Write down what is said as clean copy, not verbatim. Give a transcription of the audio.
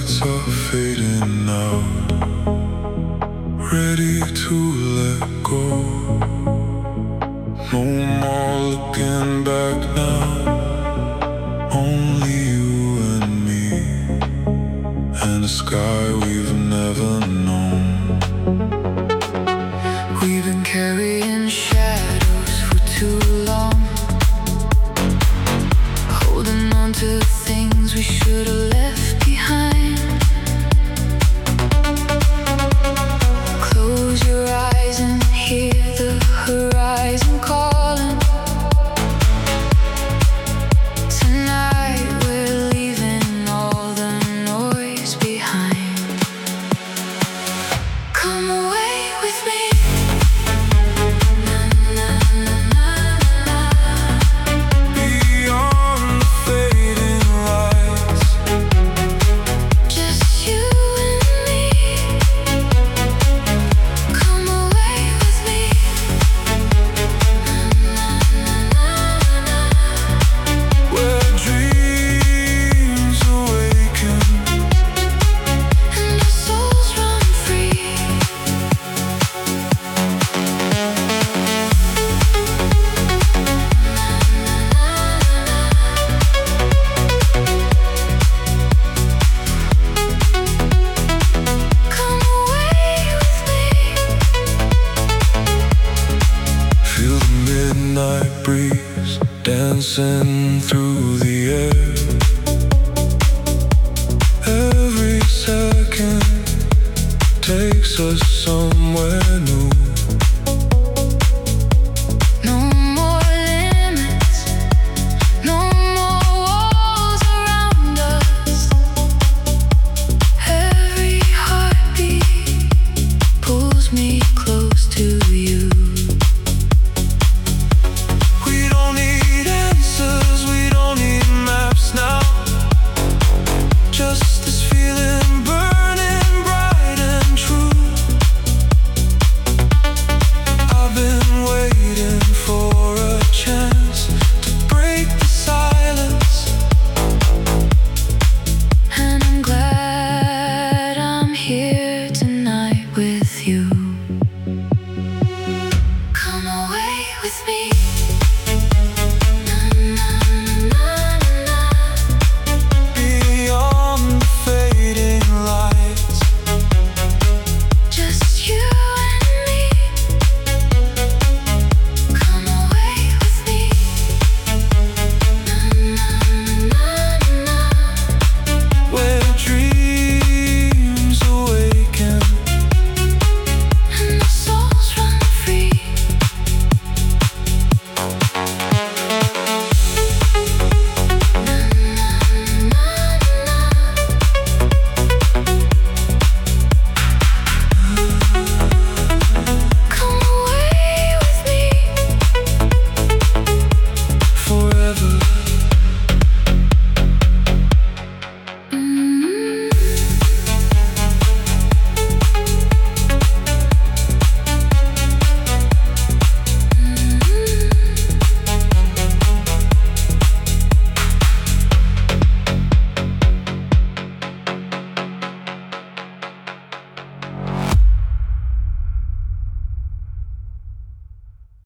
lights are fading out, ready to let go. No more looking back now, only you and me, and a sky we've never known. We've been carrying shadows for too long, holding on to things we should have left behind. Close your eyes and hear the horizon calling. Tonight we're leaving all the noise behind. Come away with me. Beyond the fading lights, Just you and me. Come away with me. where dreams awaken, And our souls run free. Come away with me. feel the midnight breeze dancing through the air. Every second takes us somewhere new.